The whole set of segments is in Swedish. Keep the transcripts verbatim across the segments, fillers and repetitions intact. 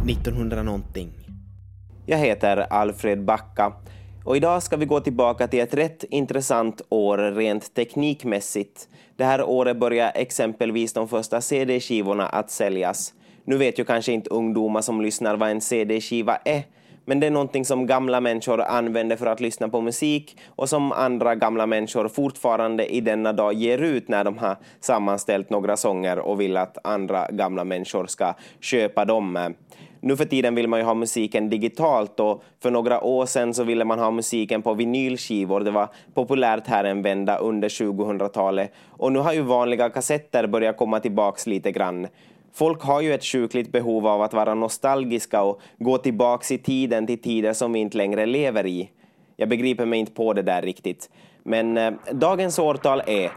nittonhundra någonting. Jag heter Alfred Backa och idag ska vi gå tillbaka till ett rätt intressant år rent teknikmässigt. Det här året börjar exempelvis de första C D-skivorna att säljas. Nu vet ju kanske inte ungdomar som lyssnar vad en C D-skiva är, men det är någonting som gamla människor använder för att lyssna på musik och som andra gamla människor fortfarande i denna dag ger ut när de har sammanställt några sånger och vill att andra gamla människor ska köpa dem. Nu för tiden vill man ju ha musiken digitalt och för några år sedan så ville man ha musiken på vinylskivor. Det var populärt här en vända under tjugohundratalet och nu har ju vanliga kassetter börjat komma tillbaks lite grann. Folk har ju ett sjukligt behov av att vara nostalgiska och gå tillbaks i tiden till tider som vi inte längre lever i. Jag begriper mig inte på det där riktigt. Men eh, dagens årtal är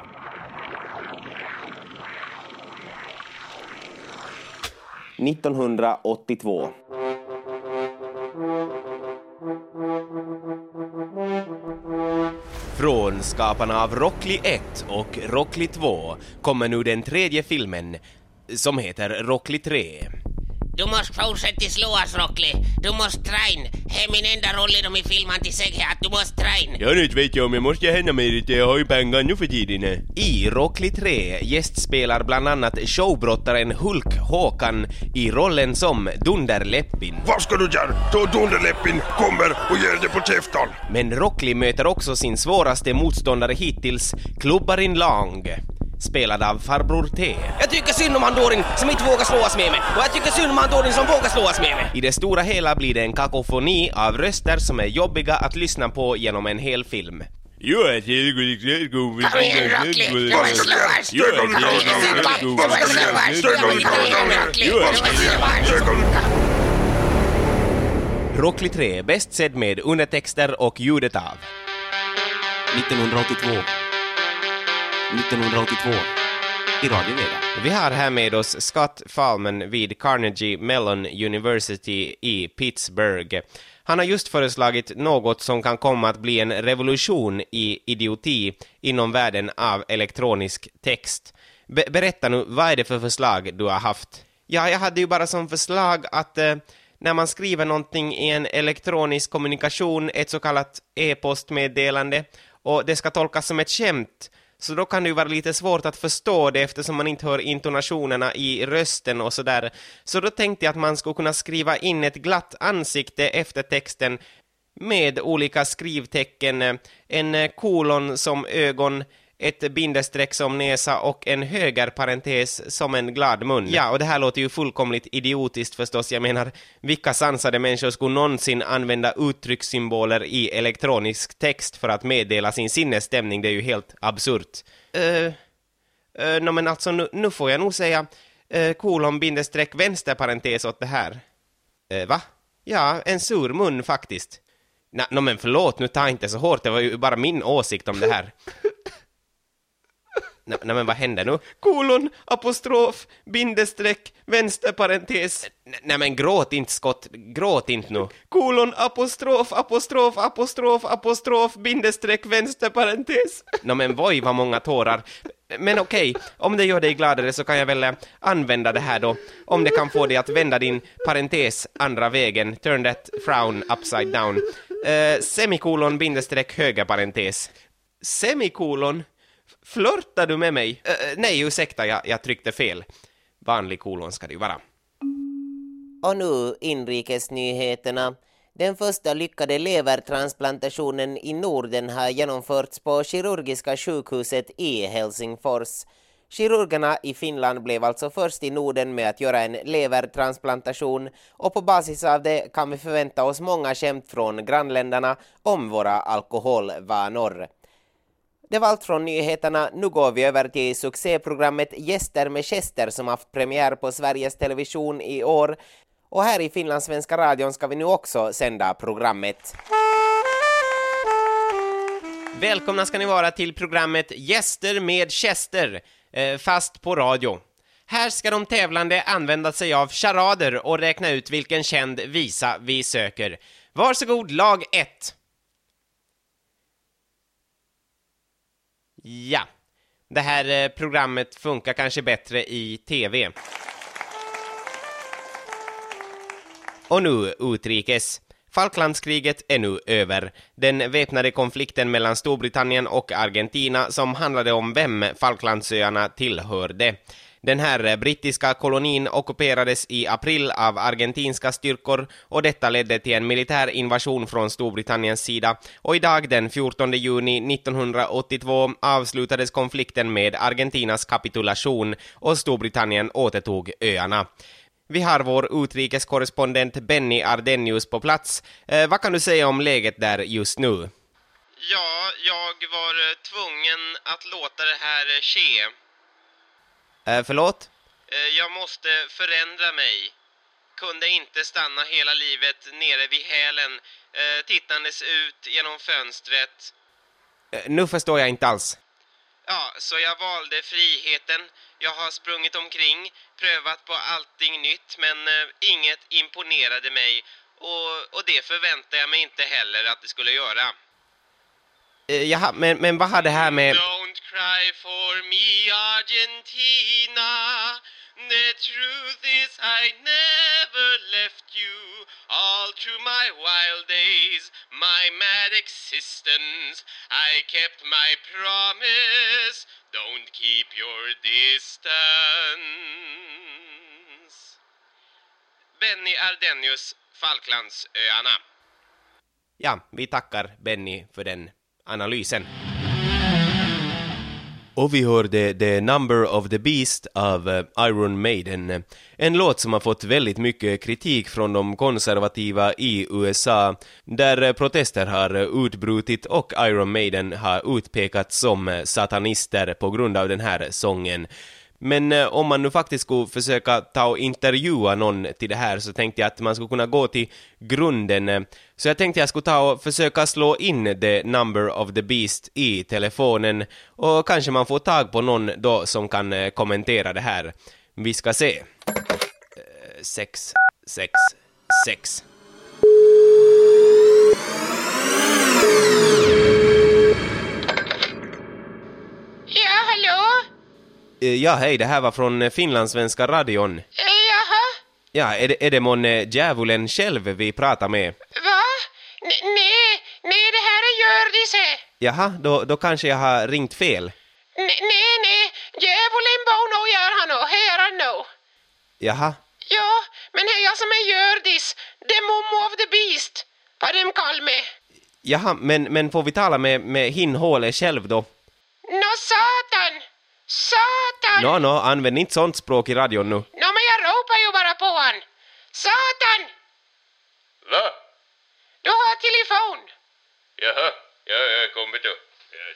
nittonhundraåttiotvå. Från skaparna av Rockly ett och Rockly två kommer nu den tredje filmen som heter Rockly tre. Du måste fortsätta slås, Rockly. Du måste träna. Det är min enda roll i de i filmen till sig här att du måste träna. Jag nu vet jag om jag måste hända mig lite. Jag har ju pengar nu för tiden. I Rockly tre gästspelar bland annat showbrottaren Hulk Håkan i rollen som Dunderläppin. Vad ska du göra? Då Dunderläppin kommer och ger dig på käftan. Men Rockly möter också sin svåraste motståndare hittills, Klubbarin Lang, spelad av Farbror T. Jag tycker synd om han dåren som inte vågar slås med mig. Och jag tycker synd om han dåren som vågar slås med mig. I det stora hela blir det en kakofoni av röster som är jobbiga att lyssna på genom en hel film. Kom igen, Rockly. Du måste slås. Du måste slås. Rockly tre, bäst sedd med undertexter och ljudet av nittonhundraåttiotvå. nittonhundraåttiotvå. I Radio Vega. Vi har här med oss Scott Fahlman vid Carnegie Mellon University i Pittsburgh. Han har just föreslagit något som kan komma att bli en revolution i idioti inom världen av elektronisk text. Be- berätta nu, vad är det för förslag du har haft? Ja, jag hade ju bara som förslag att eh, när man skriver någonting i en elektronisk kommunikation, ett så kallat e-postmeddelande, och det ska tolkas som ett skämt, så då kan det ju vara lite svårt att förstå det eftersom man inte hör intonationerna i rösten och sådär. Så då tänkte jag att man skulle kunna skriva in ett glatt ansikte efter texten med olika skrivtecken, en kolon som ögon, ett bindestreck som näsa och en högerparentes som en glad mun. Ja, och det här låter ju fullkomligt idiotiskt förstås. Jag menar, vilka sansade människor skulle någonsin använda uttryckssymboler i elektronisk text för att meddela sin sinnesstämning? Det är ju helt absurt. Uh, uh, no, men alltså, nu, nu får jag nog säga uh, kolon bindestreck vänsterparentes åt det här. Uh, va? Ja, en sur mun faktiskt. Nej, no, men förlåt, nu tar inte så hårt. Det var ju bara min åsikt om det här. Nej, nej, men vad händer nu? Kolon, apostrof, bindestreck, vänsterparentes. Nej, nej men gråt inte, Scott. Gråt inte nu. Kolon, apostrof, apostrof, apostrof, apostrof, bindestreck, vänsterparentes. Nej men voj, vad många tårar. Men okej, om det gör dig gladare så kan jag väl använda det här då. Om det kan få dig att vända din parentes andra vägen. Turn that frown upside down. Uh, semikolon, bindestreck, högerparentes. Semikolon? Flörtar du med mig? Uh, nej, ursäkta, jag, jag tryckte fel. Vanlig kolon ska det ju vara. Och nu inrikesnyheterna. Den första lyckade levertransplantationen i Norden har genomförts på kirurgiska sjukhuset i Helsingfors. Kirurgerna i Finland blev alltså först i Norden med att göra en levertransplantation, och på basis av det kan vi förvänta oss många skämt från grannländerna om våra alkoholvanor. Det var allt från nyheterna. Nu går vi över till succéprogrammet Gäster med Chester som haft premiär på Sveriges Television i år. Och här i Finlandssvenska radion ska vi nu också sända programmet. Välkomna ska ni vara till programmet Gäster med Chester, eh, fast på radio. Här ska de tävlande använda sig av charader och räkna ut vilken känd visa vi söker. Varsågod, lag ett. Ja, det här programmet funkar kanske bättre i tv. Och nu utrikes. Falklandskriget är nu över. Den väpnade konflikten mellan Storbritannien och Argentina som handlade om vem Falklandsöarna tillhörde. Den här brittiska kolonin ockuperades i april av argentinska styrkor och detta ledde till en militär invasion från Storbritanniens sida. Och idag den fjortonde juni nittonhundraåttiotvå avslutades konflikten med Argentinas kapitulation och Storbritannien återtog öarna. Vi har vår utrikeskorrespondent Benny Ardenius på plats. Eh, vad kan du säga om läget där just nu? Ja, jag var tvungen att låta det här ske. Eh, förlåt? Eh, jag måste förändra mig. Kunde inte stanna hela livet nere vid hälen, eh, tittandes ut genom fönstret. Eh, nu förstår jag inte alls. Ja, så jag valde friheten. Jag har sprungit omkring, prövat på allting nytt, men eh, inget imponerade mig. Och, och det förväntade jag mig inte heller att det skulle göra. Eh, jaha, men, men vad har det här med... Don't cry for me, Argentina. The truth is I never left you. All through my wild days, my mad existence, I kept my promise. Don't keep your distance. Benny Ardenius, Falklandsöarna. Ja, vi tackar Benny för den analysen. Och vi hörde The Number of the Beast av Iron Maiden. En låt som har fått väldigt mycket kritik från de konservativa i U S A, där protester har utbrutit och Iron Maiden har utpekats som satanister på grund av den här sången. Men eh, om man nu faktiskt skulle försöka ta och intervjua någon till det här så tänkte jag att man skulle kunna gå till grunden. Så jag tänkte jag skulle ta och försöka slå in The Number of the Beast i telefonen och kanske man får tag på någon då som kan eh, kommentera det här. Vi ska se. Eh, sex, sex, sex. Ja, hallå? Ja, hej, det här var från Finlandssvenska radion. Jaha? Ja, är det, är det månne djävulen själv vi pratar med? Va? N- nej, nej, det här är Gördis. Jaha, då, då kanske jag har ringt fel. N- nej, nej, djävulen bor nog gör han nog, här han nog. Jaha, Ja, men det är jag som är Gördis, the mom of the beast, vad de kallar mig. jaha, men, men får vi tala med, med hin håle själv då? Nå, satan! Satan! Nå, nå, använd inte sånt språk i radion nu. Nå, men jag ropar ju bara på han. Satan! Va? Du har telefon. Jaha, ja, jag kommer då. Yes.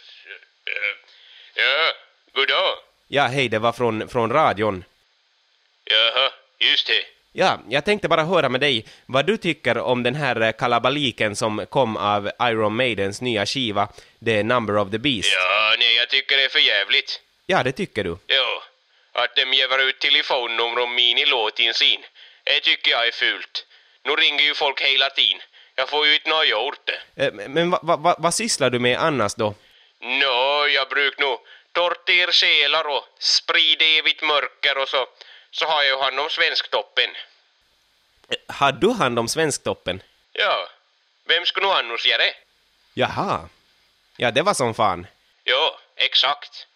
Ja, god dag. Ja, hej, det var från, från radion. Jaha, just det. Ja, jag tänkte bara höra med dig vad du tycker om den här kalabaliken som kom av Iron Maidens nya skiva, The Number of the Beast. Ja, nej, jag tycker det är för jävligt. Ja, det tycker du. Ja, att de ger ut telefonnummer om min i låten sin. Det tycker jag är fult. Nu ringer ju folk hela tiden. Jag får ju inte nöja gjort det. Eh, Men vad va, va, vad sysslar du med annars då? Nå, jag brukar nog torter själar och sprida evigt mörker och så. Så har jag ju hand om Svensktoppen. Har du hand om Svensktoppen? Ja, vem skulle nog annars göra det? Jaha. Ja, det var som fan. Ja, exakt.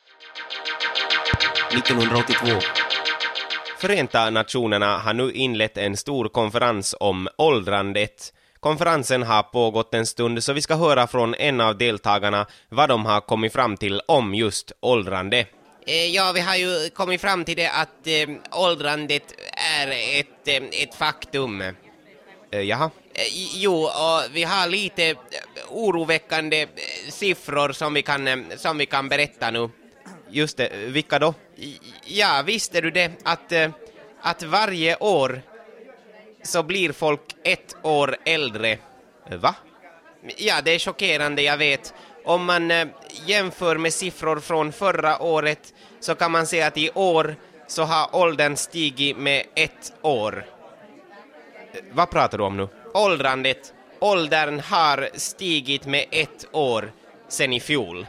nittonhundraåttiotvå. Förenta nationerna har nu inlett en stor konferens om åldrandet. Konferensen har pågått en stund så vi ska höra från en av deltagarna vad de har kommit fram till om just åldrande. Eh, Ja, vi har ju kommit fram till det att eh, åldrandet är ett, eh, ett faktum. Eh, jaha. Eh, Jo, och vi har lite eh, oroväckande eh, siffror som vi kan, eh, som vi kan berätta nu. Just det, vilka då? I- Ja, visste du det att, eh, att varje år så blir folk ett år äldre? Eh, Va? Ja, det är chockerande, jag vet. Om man eh, jämför med siffror från förra året så kan man se att i år så har åldern stigit med ett år. Eh, Vad pratar du om nu? Åldrandet, åldern har stigit med ett år sen i fjol.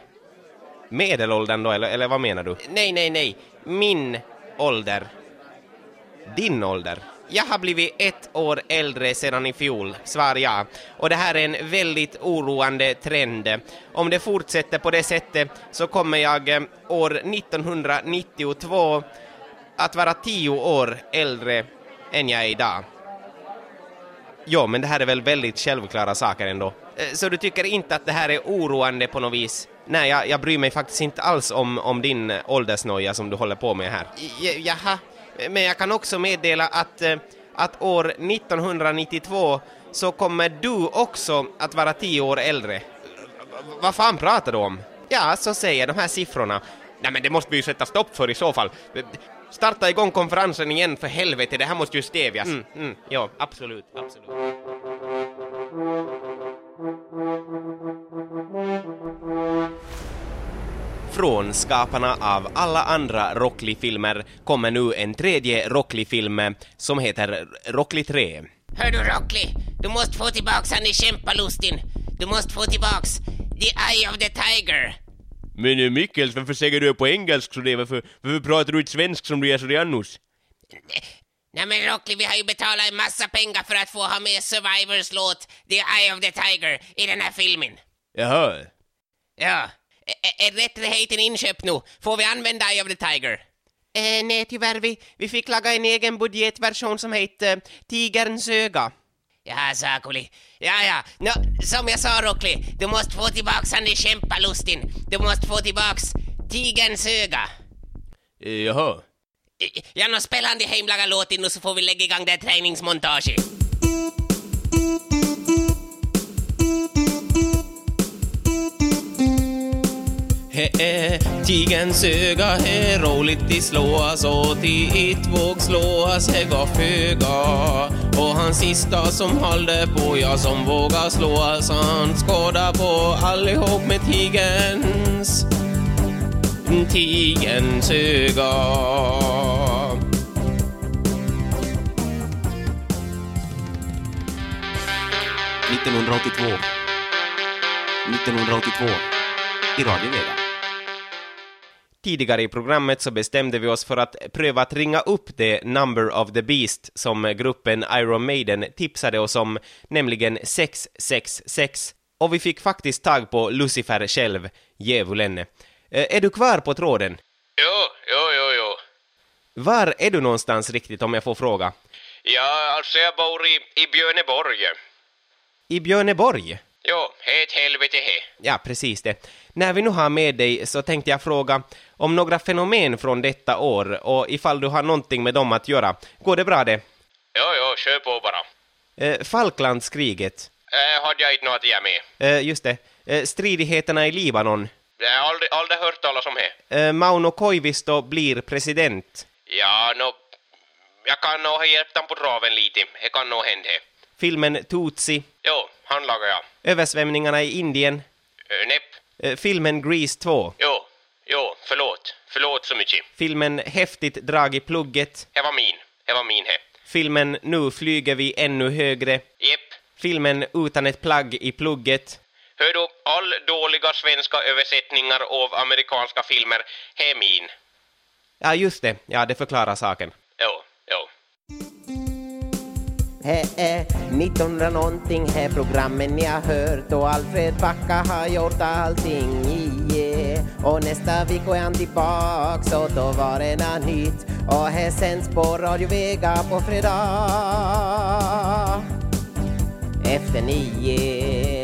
Medelåldern då, eller, eller vad menar du? Nej, nej, nej. Min ålder. Din ålder? Jag har blivit ett år äldre sedan i fjol, svar ja. Och det här är en väldigt oroande trend. Om det fortsätter på det sättet så kommer jag eh, år nittonhundranittiotvå att vara tio år äldre än jag är idag. Jo, men det här är väl väldigt självklara saker ändå. Eh, Så du tycker inte att det här är oroande på något vis? Nej, jag, jag bryr mig faktiskt inte alls om, om din eh, åldersnoja som du håller på med här. J- jaha, men jag kan också meddela att, eh, att år nittonhundranittiotvå så kommer du också att vara tio år äldre. V- vad fan pratar du om? Ja, så säger de här siffrorna. Nej, men det måste vi ju sätta stopp för i så fall. Starta igång konferensen igen för helvete, det här måste ju stävjas. Mm, mm, ja, absolut, absolut. Från skaparna av alla andra Rockly-filmer kommer nu en tredje Rockly-film som heter Rockly tre. Hör du Rockly, du måste få tillbaks han i kämpalustin. Du måste få tillbaks The Eye of the Tiger. Men uh, Mikkels, varför säger du på engelsk så det? Varför, varför pratar du inte svensk som du gör så det annars? Nej men Rockly, vi har ju betalat en massa pengar för att få ha med Survivors låt The Eye of the Tiger i den här filmen. Jaha. Ja, är, är rättigheten inköpt nu? Får vi använda Eye of the Tiger? Eh, nej tyvärr, vi, vi fick laga en egen budgetversion som heter uh, Tigerns öga. Ja, Sakuli. Ja, ja. No, som jag sa, Rockly, du måste få tillbaks han i kämpalustin. Du måste få tillbaks Tigerns öga. Eh, jaha. Ja, nu spelar han de hemlaga låten nu så får vi lägga igång det här träningsmontaget. He är tigerns öga, he roligt i slåas och till ett våg slåas, he gav föga. Och han sista som håller på, ja som vågar slåas, han skådar på allihop med tigerns, tigerns öga. nittonhundraåttiotvå. nittonhundraåttiotvå. I Radio Vega. Tidigare i programmet så bestämde vi oss för att pröva att ringa upp det Number of the Beast som gruppen Iron Maiden tipsade oss om, nämligen sex sex sex. Och vi fick faktiskt tag på Lucifer själv, djävulen. Eh, är du kvar på tråden? Jo, jo, jo, jo. Var är du någonstans riktigt om jag får fråga? Ja, alltså jag bor i, i Björneborg. I Björneborg? Jo, het helvete he. Ja, precis det. När vi nu har med dig så tänkte jag fråga om några fenomen från detta år och ifall du har någonting med dem att göra. Går det bra det? Jo, jo, kör på bara. Eh, Falklandskriget. Äh, hade jag inte något att göra med. Eh, just det. Eh, stridigheterna i Libanon. Jag har aldrig, aldrig hört talas om det. Eh, Mauno Koivisto blir president. Ja, no, jag kan nog ha hjälpt dem på traven lite. Det kan nog hända. Filmen Tutsi. Jo, han lagar jag. Översvämningarna i Indien. Äh, näpp. Eh, filmen Grease två. Jo, jo, förlåt. Förlåt så mycket. Filmen Häftigt drag i plugget. Det var min. Det var min he. Filmen Nu flyger vi ännu högre. Jepp. Filmen Utan ett plagg i plugget. Hör du, all dåliga svenska översättningar av amerikanska filmer är min. Ja, just det. Ja, det förklarar saken. Jo, jo. He är nittonhundra någonting, här programmen ni har hört och Alfred Backa har gjort allting i. Och nästa vecka är han tillbaka så då var det något nytt och här sänds på Radio Vega på fredag efter nio.